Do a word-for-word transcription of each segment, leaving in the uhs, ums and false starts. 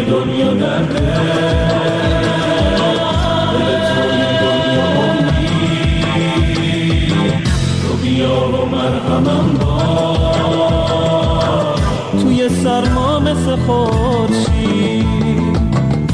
دنیا درده، دل توی دنیا امید، تو بیا و مرهمم باش توی سرما مثل خورشید.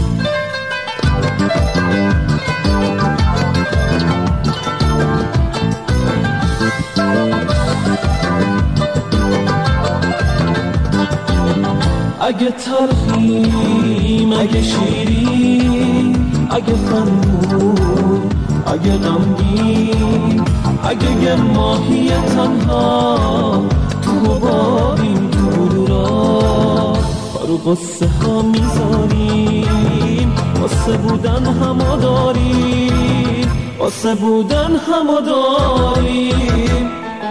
اگه تلخیم، اگه شیرین، اگه خندون، اگه غمگین، اگه یه ماهی تنها تو حبابیم تو بلورا، رو قصه ها میذاریم، قصه بودن همو داریم، قصه بودن همو داریم.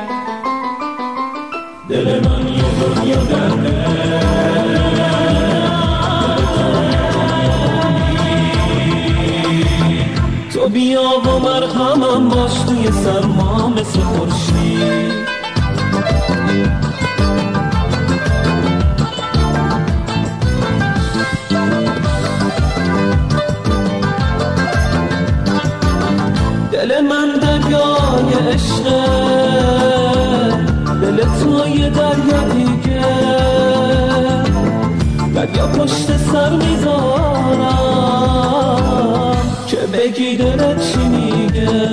دل من یه دنیا درده، تو بیا و مرهمم باش توی سرما مثل خورشید. دل من دریای عشقه، دل تو یه دریا دیگه، دریا پشت سر میذارم که بگی دلت چی میگه،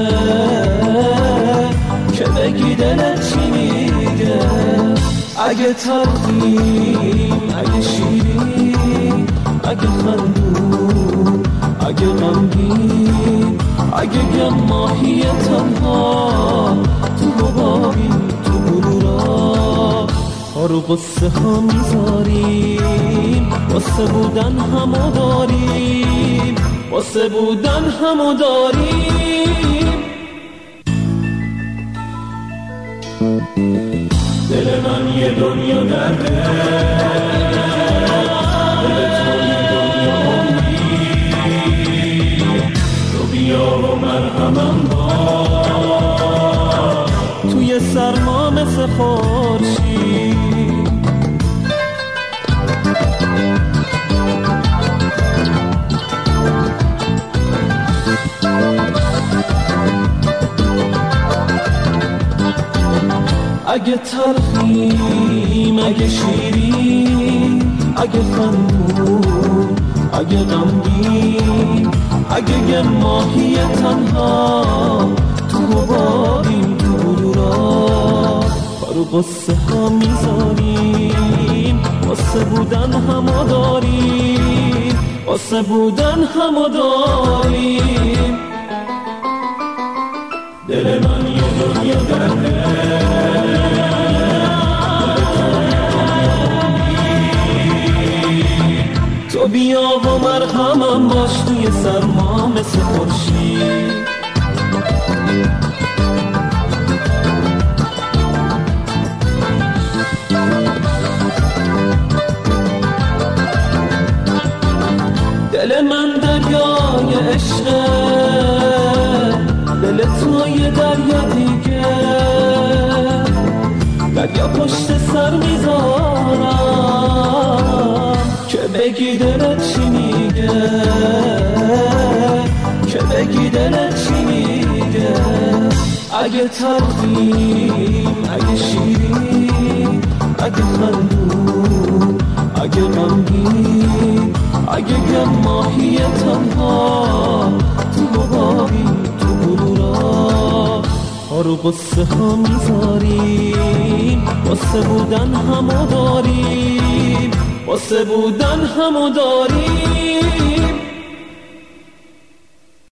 که بگی دلت چی میگه. اگه تلخیم، اگه شیرین، اگه خندون، اگه غمگین، اگه یه ماهی تنها تو حبابیم تو بلورا، رو قصه ها میذاریم، قصه بودن همو داریم، قصه بودن همو داریم. دل من یه دنیا درده، دل توی دنیا امید، تو بیا و مرهمم باش توی سرما مثل خورشید. اگه تلخیم، اگه شیرین، اگه خندون، اگه غمگین، اگه یه ماهی تنها تو حبابیم تو بلورا، رو قصه ها میذاریم، قصه بودن همو داریم، قصه بودن همو داریم. دل من یه دنیا درده، تو بیا و مرهمم باش توی سرما مثل خورشید. دل من دریای عشقه، دل تو یه دریا دیگه، دریا پشت سر میذارم که بگی دلت چی میگه، که بگی دلت چی میگه. اگه تلخیم، اگه شیرین، اگه خندون، اگه غمگین، اگه یه ماهی تنها تو حبابیم تو بلورا، رو قصه ها میذاریم، قصه بودن همو داریم، قصه بودن همو داریم.